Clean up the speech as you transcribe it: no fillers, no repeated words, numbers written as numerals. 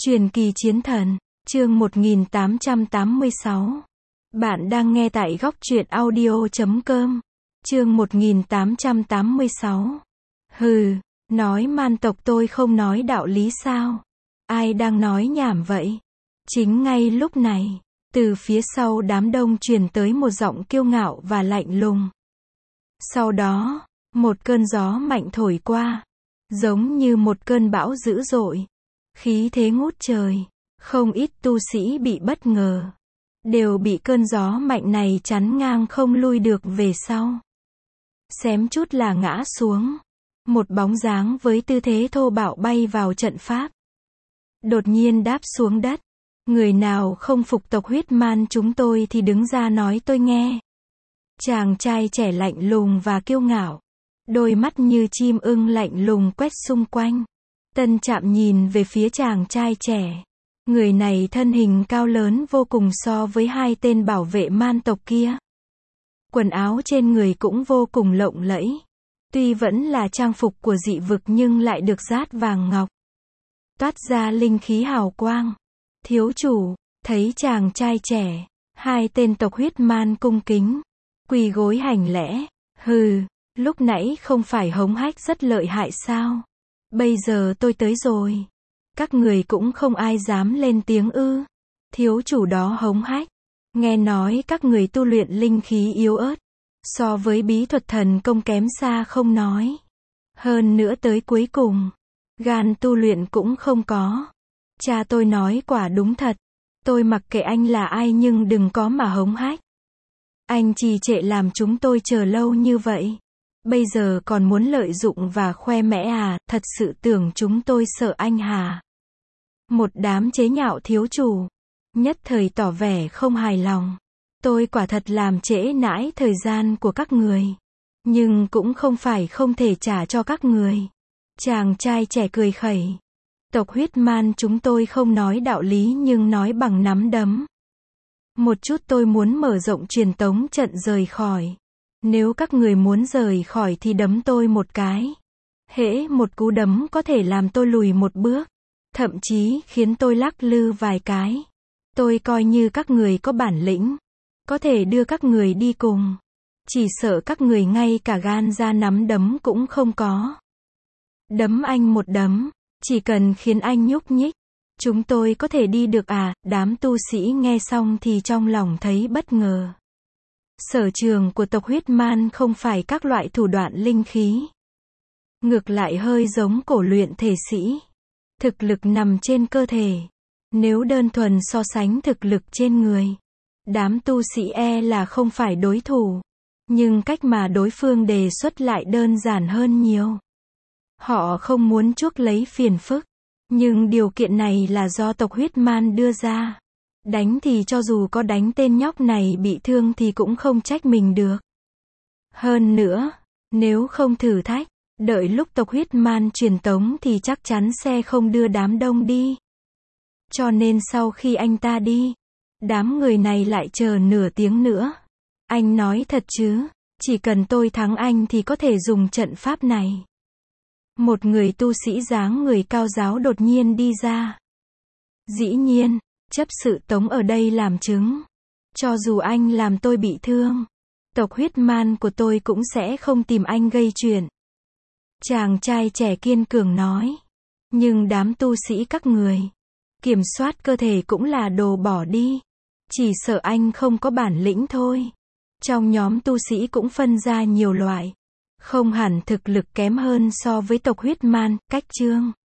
Truyền kỳ chiến thần, chương 1886. Bạn đang nghe tại góc truyện audio.com. Chương 1886. Hừ, nói man tộc tôi không nói đạo lý sao? Ai đang nói nhảm vậy? Chính ngay lúc này, từ phía sau đám đông truyền tới một giọng kiêu ngạo và lạnh lùng. Sau đó, một cơn gió mạnh thổi qua, giống như một cơn bão dữ dội. Khí thế ngút trời, không ít tu sĩ bị bất ngờ, đều bị cơn gió mạnh này chắn ngang không lui được về sau. Xém chút là ngã xuống. Một bóng dáng với tư thế thô bạo bay vào trận pháp. Đột nhiên đáp xuống đất. Người nào không phục tộc huyết man chúng tôi thì đứng ra nói tôi nghe. Chàng trai trẻ lạnh lùng và kiêu ngạo. Đôi mắt như chim ưng lạnh lùng quét xung quanh. Tân Trạm nhìn về phía chàng trai trẻ. Người này thân hình cao lớn vô cùng so với hai tên bảo vệ man tộc kia. Quần áo trên người cũng vô cùng lộng lẫy. Tuy vẫn là trang phục của dị vực nhưng lại được dát vàng ngọc. Toát ra linh khí hào quang. Thiếu chủ, thấy chàng trai trẻ, hai tên tộc huyết man cung kính, quỳ gối hành lễ. Hừ, lúc nãy không phải hống hách rất lợi hại sao? Bây giờ tôi tới rồi. Các người cũng không ai dám lên tiếng ư? Thiếu chủ đó hống hách. Nghe nói các người tu luyện linh khí yếu ớt. So với bí thuật thần công kém xa không nói. Hơn nữa tới cuối cùng, gan tu luyện cũng không có. Cha tôi nói quả đúng thật. Tôi mặc kệ anh là ai nhưng đừng có mà hống hách. Anh trì trệ làm chúng tôi chờ lâu như vậy. Bây giờ còn muốn lợi dụng và khoe mẽ à, thật sự tưởng chúng tôi sợ anh hả? Một đám chế nhạo thiếu chủ, nhất thời tỏ vẻ không hài lòng. Tôi quả thật làm trễ nãi thời gian của các người. Nhưng cũng không phải không thể trả cho các người. Chàng trai trẻ cười khẩy. Tộc huyết man chúng tôi không nói đạo lý nhưng nói bằng nắm đấm. Một chút tôi muốn mở rộng truyền tống trận rời khỏi. Nếu các người muốn rời khỏi thì đấm tôi một cái. Hễ một cú đấm có thể làm tôi lùi một bước. Thậm chí khiến tôi lắc lư vài cái. Tôi coi như các người có bản lĩnh. Có thể đưa các người đi cùng. Chỉ sợ các người ngay cả gan ra nắm đấm cũng không có. Đấm anh một đấm. Chỉ cần khiến anh nhúc nhích. Chúng tôi có thể đi được à? Đám tu sĩ nghe xong thì trong lòng thấy bất ngờ. Sở trường của tộc huyết man không phải các loại thủ đoạn linh khí. Ngược lại hơi giống cổ luyện thể sĩ. Thực lực nằm trên cơ thể. Nếu đơn thuần so sánh thực lực trên người, đám tu sĩ là không phải đối thủ. Nhưng cách mà đối phương đề xuất lại đơn giản hơn nhiều. Họ không muốn chuốc lấy phiền phức. Nhưng điều kiện này là do tộc huyết man đưa ra. Đánh thì cho dù có đánh tên nhóc này bị thương thì cũng không trách mình được. Hơn nữa, nếu không thử thách, đợi lúc tộc huyết man truyền tống thì chắc chắn sẽ không đưa đám đông đi. Cho nên sau khi anh ta đi, đám người này lại chờ nửa tiếng nữa. Anh nói thật chứ, chỉ cần tôi thắng anh thì có thể dùng trận pháp này. Một người tu sĩ dáng người cao giáo đột nhiên đi ra. Dĩ nhiên, chấp sự tống ở đây làm chứng. Cho dù anh làm tôi bị thương, tộc huyết man của tôi cũng sẽ không tìm anh gây chuyện. Chàng trai trẻ kiên cường nói. Nhưng đám tu sĩ các người, kiểm soát cơ thể cũng là đồ bỏ đi. Chỉ sợ anh không có bản lĩnh thôi. Trong nhóm tu sĩ cũng phân ra nhiều loại. Không hẳn thực lực kém hơn so với tộc huyết man, cách chương.